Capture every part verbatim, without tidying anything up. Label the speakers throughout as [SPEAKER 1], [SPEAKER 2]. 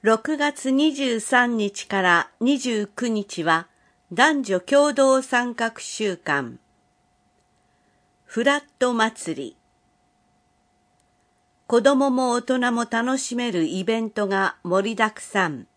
[SPEAKER 1] ろくがつにじゅうさんにちからにじゅうくにちは男女共同参画週間フラット祭り。子どもも大人も楽しめるイベントが盛りだくさん。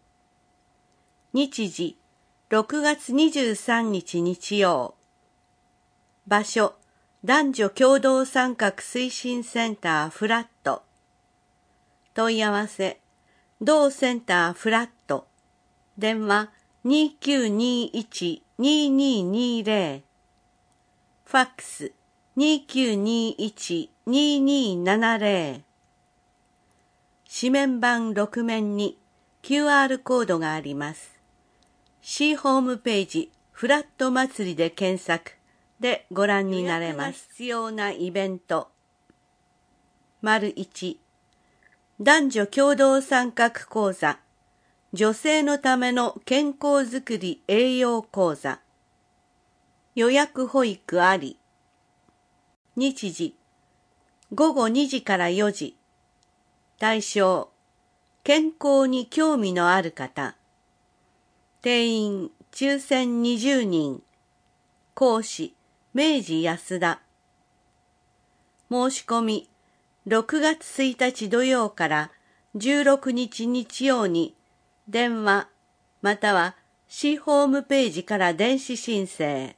[SPEAKER 1] 日時ろくがつにじゅうさんにち日曜。場所男女共同参画推進センターフラット。問い合わせ同センターフラット。電話 にきゅうにいち にににぜろ。ファックス にきゅうにいち ににななぜろ。紙面板ろくめんに キューアール コードがあります。C ホームページフラット祭りで検索でご覧になれます。必要なイベント。いち男女共同参画講座女性のための健康づくり栄養講座。予約保育あり。日時ごごにじからよじ。対象健康に興味のある方。定員抽選にじゅうにん。講師明治安田。申し込みろくがつついたち土曜からじゅうろくにち日曜に電話または C ホームページから電子申請。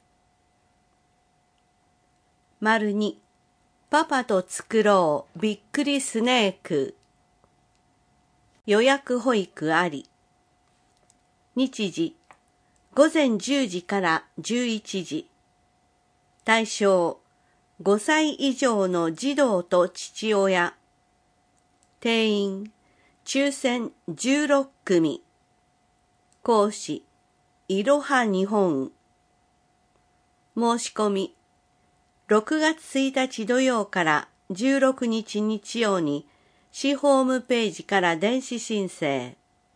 [SPEAKER 1] にパパと作ろうびっくりスネーク。予約保育あり。日時ごぜんじゅうじからじゅういちじ。対象ごさい以上の児童と父親。定員抽選じゅうろっくみ。講師いろは日本。申し込みろくがつついたち土曜からじゅうろくにち日曜に市ホームページから電子申請。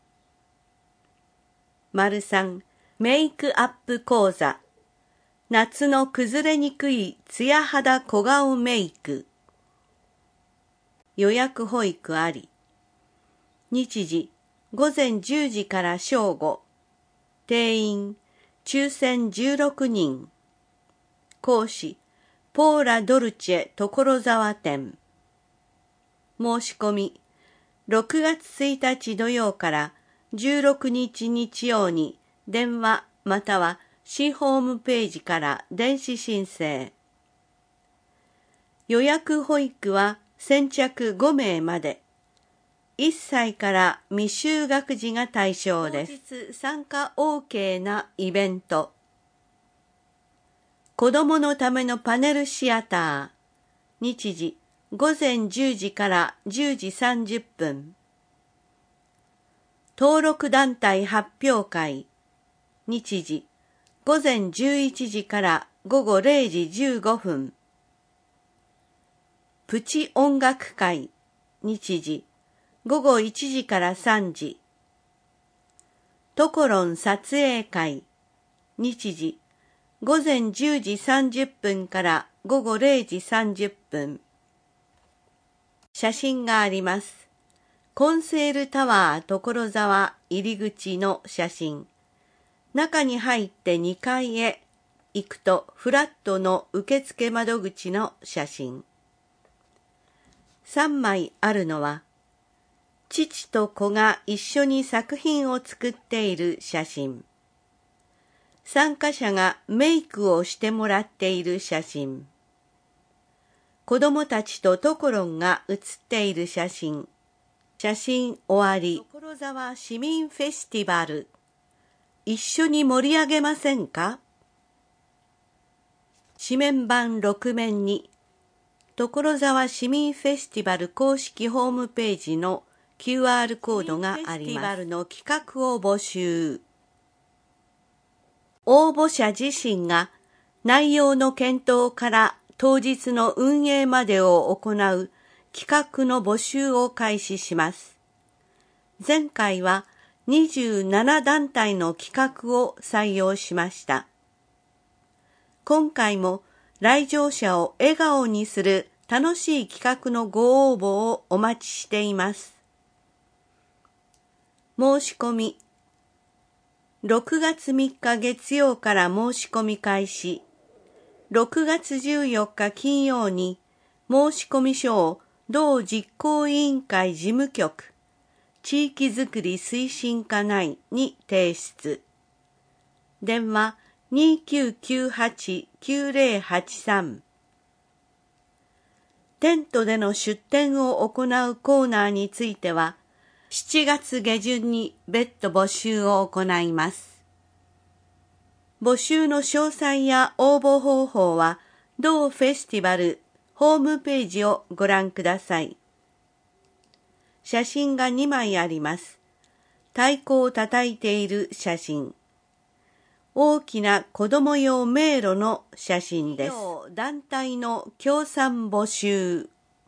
[SPEAKER 1] さんメイクアップ講座夏の崩れにくいツヤ肌小顔メイク。予約保育あり。日時ごぜんじゅうじから正午。定員抽選じゅうろくにん。講師ポーラドルチェ所沢店。申し込みろくがつついたち土曜からじゅうろくにち日曜に電話または市ホームページから電子申請。予約保育は先着ごめいまで。いっさいから未就学児が対象です。当日参加 オーケー なイベント。子どものためのパネルシアター。日時ごぜんじゅうじからじゅうじさんじゅっぷん。登録団体発表会。日時ごぜんじゅういちじからごごれいじじゅうごふん。プチ音楽会。日時ごごいちじからさんじ。トコロン撮影会。日時ごぜんじゅうじさんじゅっぷんからごごれいじさんじゅっぷん。写真があります。コンセールタワー所沢入り口の写真。中に入ってにかいへ行くとフラットの受付窓口の写真。さんまいあるのは、父と子が一緒に作品を作っている写真。参加者がメイクをしてもらっている写真。子供たちとトコロンが写っている写真。写真終わり。所沢市民フェスティバル。一緒に盛り上げませんか？紙面板ろくめんに所沢市民フェスティバル公式ホームページの キューアール コードがあります。フェスティバルの企画を募集。応募者自身が内容の検討から当日の運営までを行う企画の募集を開始します。前回はにじゅうななだんたいの企画を採用しました。今回も来場者を笑顔にする楽しい企画のご応募をお待ちしています。 申し込み。ろくがつみっか月曜から申し込み開始。ろくがつじゅうよっか金曜に申込書を同実行委員会事務局地域づくり推進課内に提出。電話 にきゅうきゅうはちきゅうぜろはちさん。テントでの出店を行うコーナーについては、しちがつ下旬に別途募集を行います。募集の詳細や応募方法は、同フェスティバルホームページをご覧ください。写真がにまいあります。太鼓を叩いている写真。大きな子供用迷路の写真です。団体の協賛募集。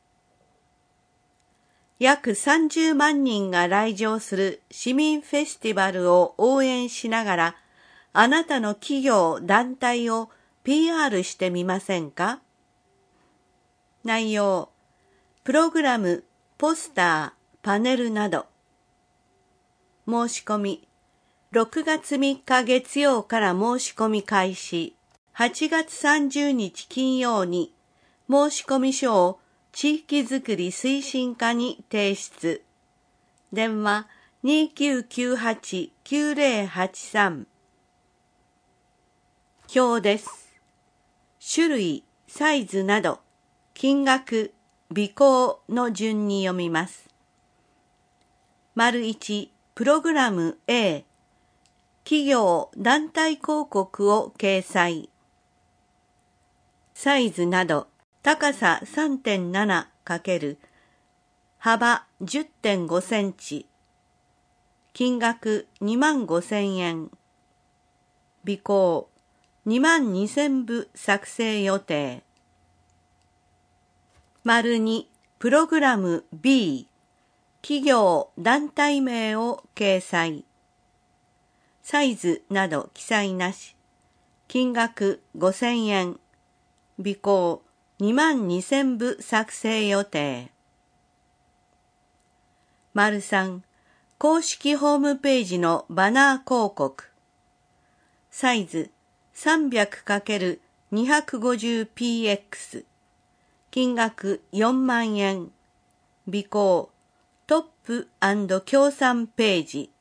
[SPEAKER 1] 約さんじゅうまんにんが来場する市民フェスティバルを応援しながら、あなたの企業・団体を ピーアール してみませんか？内容、プログラム、ポスター、パネルなど。申し込み、ろくがつみっか月曜から申し込み開始。はちがつさんじゅうにち金曜に申込書を地域づくり推進課に提出。電話 にきゅうきゅうはちきゅうぜろはちさん。表です。種類、サイズなど、金額、備考の順に読みます。丸いち、プログラム A、企業・団体広告を掲載。サイズなど、高さ さんてんななかける 幅 じゅってんごセンチ。金額にまんごせんえん。備考にまんにせんぶ作成予定。丸に、プログラム B、企業・団体名を掲載。サイズなど記載なし。金額ごせんえん。備考にまんにせんぶ作成予定。丸さん、公式ホームページのバナー広告。サイズ さんびゃくかけるにひゃくごじゅうピーエックス。金額よんまんえん。備考トップ&協賛ページ。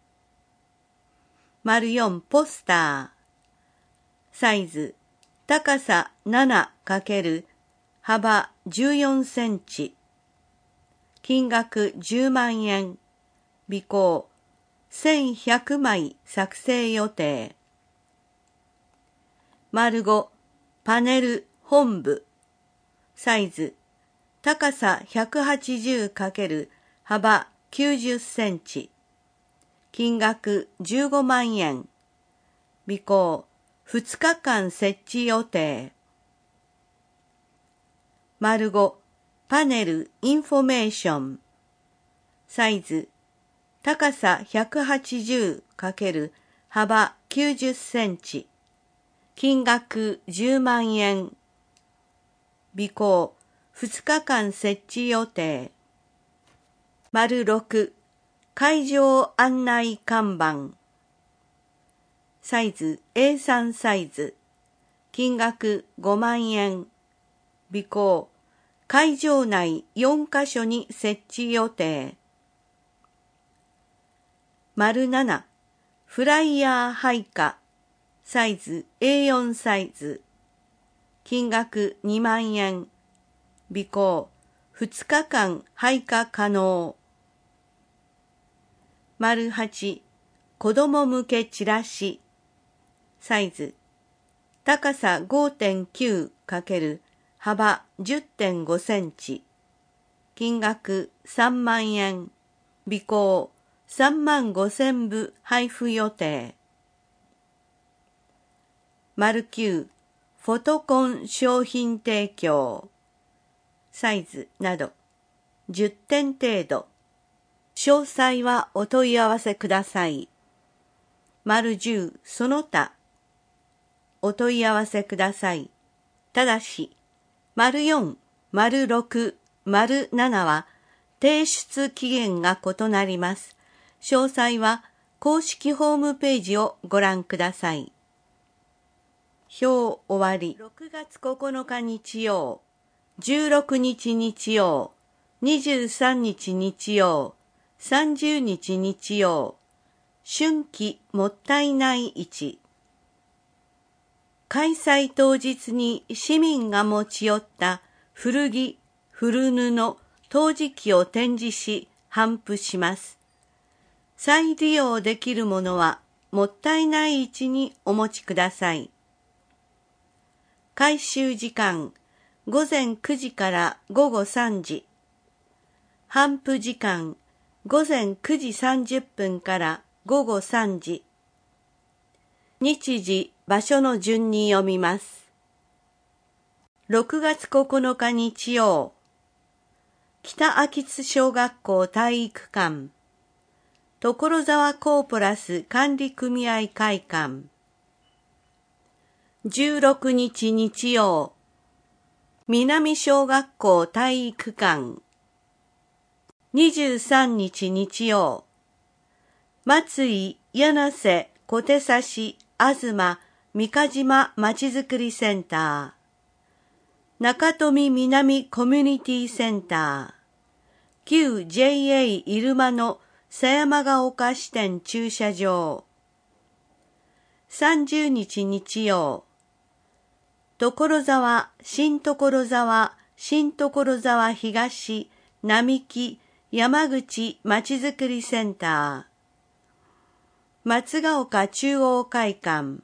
[SPEAKER 1] 丸よん、ポスター。サイズ、高さななかける幅じゅうよんセンチ。金額じゅうまんえん。備考せんひゃくまい作成予定。丸ご、パネル本部。サイズ、高さひゃくはちじゅうかける幅きゅうじゅっセンチ。金額じゅうごまんえん。備考ふつかかん設置予定。丸ご、パネルインフォメーション。サイズ、高さひゃくはちじゅうかける幅きゅうじゅっセンチ。金額じゅうまんえん。備考ふつかかん設置予定。丸ろく、会場案内看板。サイズ エーさん サイズ。金額ごまんえん。備考会場内よんかしょに設置予定。丸なな、フライヤー配下。サイズ エーよん サイズ。金額にまんえん。備考ふつかかん配下可能。丸はち、子ども向けチラシ。サイズ、高さ ごてんきゅうかける幅 じゅってんごセンチ。金額さんまんえん。備考さんまんごせんぶ配布予定。丸きゅう、フォトコン商品提供。サイズなどじゅってん程度。詳細はお問い合わせください。丸じゅう、その他。お問い合わせください。ただし、丸よん、丸ろく、丸ななは提出期限が異なります。 詳細は公式ホームページをご覧ください。表終わり。ろくがつここのか日曜、じゅうろくにち日曜、にじゅうさんにち日曜、さんじゅうにち日曜、春季もったいない市。開催当日に市民が持ち寄った古着、古布、陶磁器を展示し、頒布します。再利用できるものはもったいない市にお持ちください。回収時間、ごぜんくじからごごさんじ。頒布時間、ごぜんくじさんじゅっぷんからごごさんじ。日時、場所の順に読みます。ろくがつここのか日曜、北秋津小学校体育館、所沢コーポラス管理組合会館。じゅうろくにち日曜、南小学校体育館。にじゅうさんにち日曜、松井、柳瀬、小手指、東、三ヶ島まちづくりセンター、中富南コミュニティセンター、旧 ジェイエー 入間の狭山ヶ丘支店駐車場。さんじゅうにち日曜、所沢、新所沢、新所沢東、並木、山口まちづくりセンター、松ヶ丘中央会館。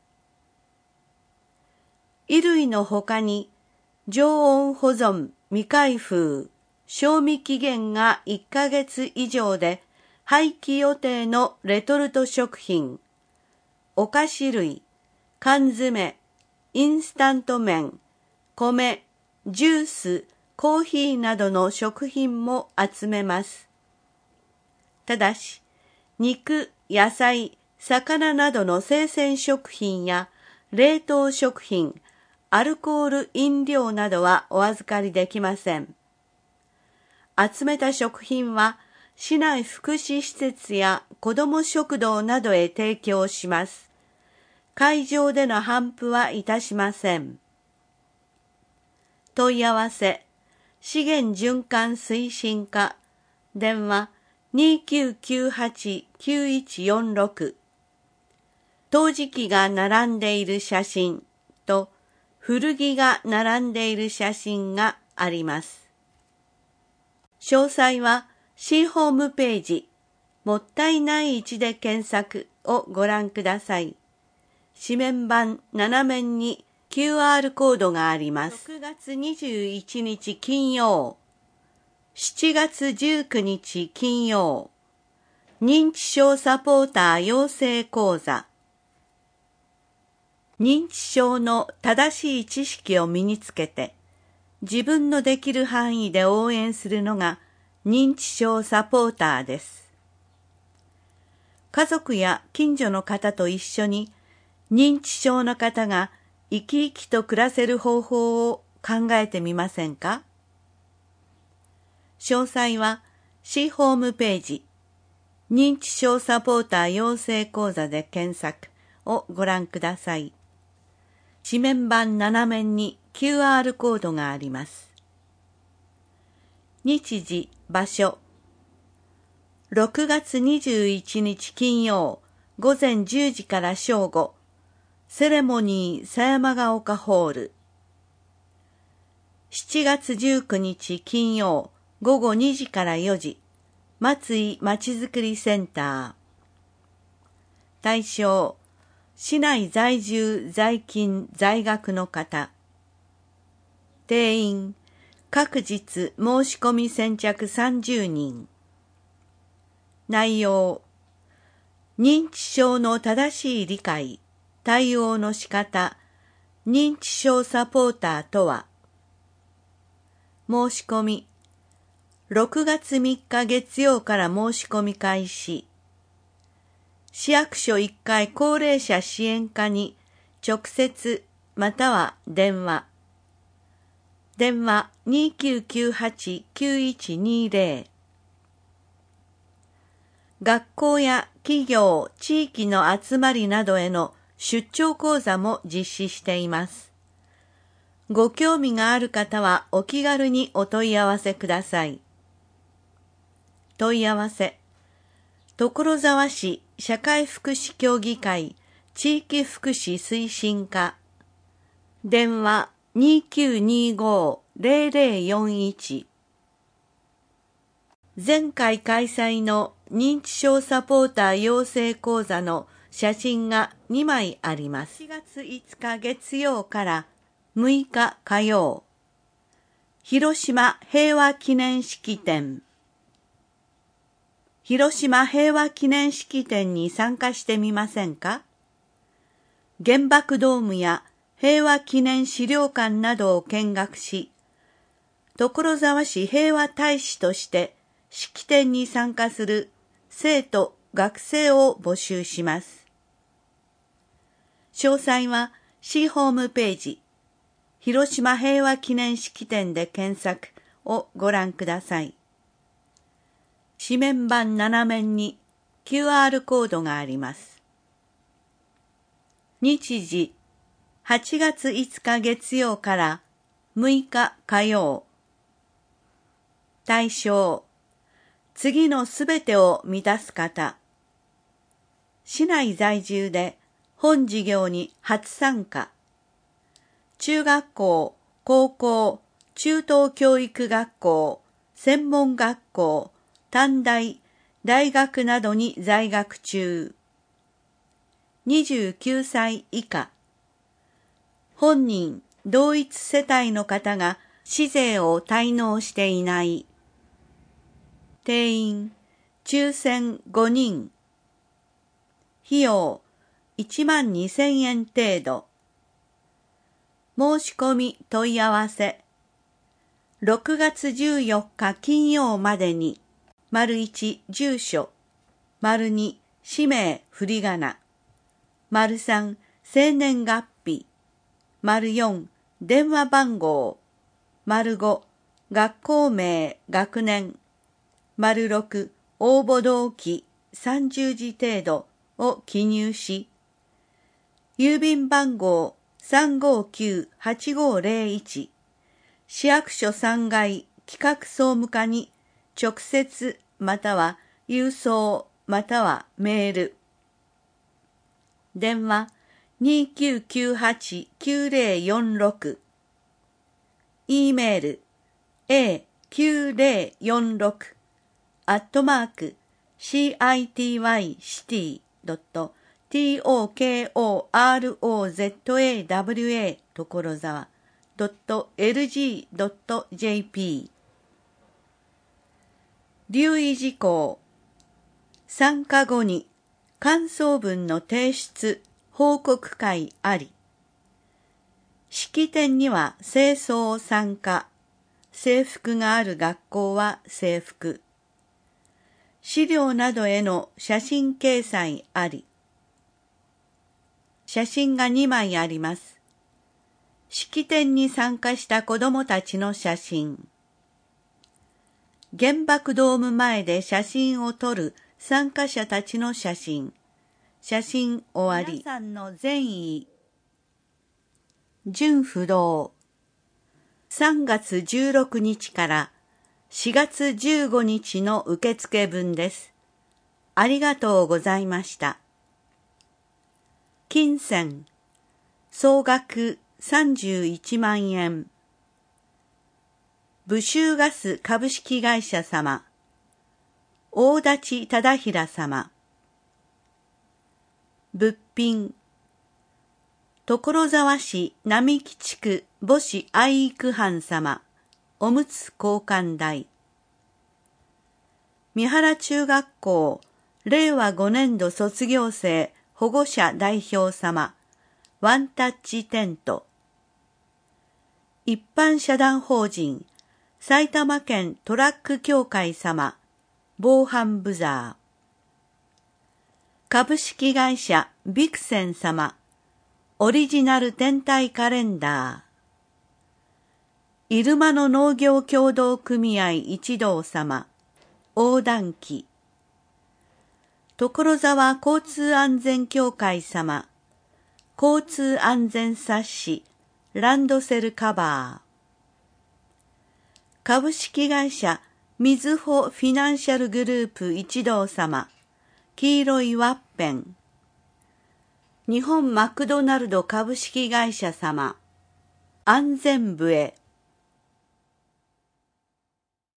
[SPEAKER 1] 衣類のほかに、常温保存、未開封、賞味期限がいっかげつ以上で廃棄予定のレトルト食品、お菓子類、缶詰、インスタント麺、米、ジュース、コーヒーなどの食品も集めます。ただし、肉、野菜、魚などの生鮮食品や冷凍食品、アルコール飲料などはお預かりできません。集めた食品は市内福祉施設や子ども食堂などへ提供します。会場での頒布はいたしません。問い合わせ、資源循環推進課、電話にきゅうきゅうはち きゅういちよんろく。陶磁器が並んでいる写真と古着が並んでいる写真があります。詳細は市ホームページ、もったいない市で検索をご覧ください。紙面版斜面に キューアール コードがあります。ろくがつにじゅういちにち金曜、しちがつじゅうくにち金曜、認知症サポーター養成講座。認知症の正しい知識を身につけて、自分のできる範囲で応援するのが認知症サポーターです。家族や近所の方と一緒に認知症の方が生き生きと暮らせる方法を考えてみませんか？詳細は市ホームページ、認知症サポーター養成講座で検索をご覧ください。紙面版斜面に キューアール コードがあります。日時、場所。ろくがつにじゅういちにち金曜、ごぜんじゅうじから正午、セレモニー狭山ヶ丘ホール。しちがつじゅうくにち金曜、ごごにじからよじ、松井まちづくりセンター。対象、市内在住在勤在学の方。定員、各日申し込み先着さんじゅうにん。内容、認知症の正しい理解、対応の仕方、認知症サポーターとは。申し込み、ろくがつみっか月曜から申し込み開始。市役所いっかい高齢者支援課に直接または電話。電話にきゅうきゅうはち きゅういちにゼロ。 学校や企業、地域の集まりなどへの出張講座も実施しています。ご興味がある方はお気軽にお問い合わせください。問い合わせ、所沢市社会福祉協議会地域福祉推進課、電話 にきゅうにご ゼロゼロよんいち。前回開催の認知症サポーター養成講座の写真がにまいあります。しがついつか月曜からむいか火曜、広島平和記念式典。広島平和記念式典に参加してみませんか？原爆ドームや平和記念資料館などを見学し、所沢市平和大使として式典に参加する生徒・学生を募集します。詳細は市ホームページ、広島平和記念式典で検索をご覧ください。紙面板なな面に キューアール コードがあります。日時、はちがついつか月曜からむいか火曜。対象、次のすべてを満たす方。市内在住で本事業に初参加。中学校、高校、中等教育学校、専門学校、短大、大学などに在学中。にじゅうきゅうさい以下。本人、同一世帯の方が市税を滞納していない。定員、抽選ごにん。費用、いちまんにせんえん程度。申し込み問い合わせ。ろくがつじゅうよっか金曜までに。丸いち、住所。丸に、氏名、振り仮名。丸さん、生年月日。丸よん、電話番号。丸ご、学校名、学年。丸ろく、応募動機さんじゅうじ程度を記入し、郵便番号 さんごきゅうはちごゼロいち、市役所さんがい企画総務課に直接または郵送またはメール。電話 にきゅうきゅうはちきゅうゼロよんろく。E メール エーきゅうゼロよんろくアットマーク シーアイティーワイシティドット トコロザワ 所沢 ドットエルジー ドットジェーピー。 留意事項。参加後に感想文の提出報告会あり。式典には清掃参加。制服がある学校は制服。資料などへの写真掲載あり。写真がにまいあります。式典に参加した子どもたちの写真。原爆ドーム前で写真を撮る参加者たちの写真。写真終わり。皆さんの善意。順不動。さんがつじゅうろくにちからしがつじゅうごにちの受付分です。ありがとうございました。金銭、総額さんじゅういちまんえん。武州ガス株式会社様、大立忠平様。物品、所沢市並木地区母子愛育班様、おむつ交換代。三原中学校れいわごねんど卒業生保護者代表様、ワンタッチテント。一般社団法人埼玉県トラック協会様、防犯ブザー。株式会社ビクセン様、オリジナル天体カレンダー。入間の農業協同組合一同様、横断機。 所沢交通安全協会様、交通安全冊子、ランドセルカバー。株式会社みずほフィナンシャルグループ一同様、黄色いワッペン。日本マクドナルド株式会社様、安全部へ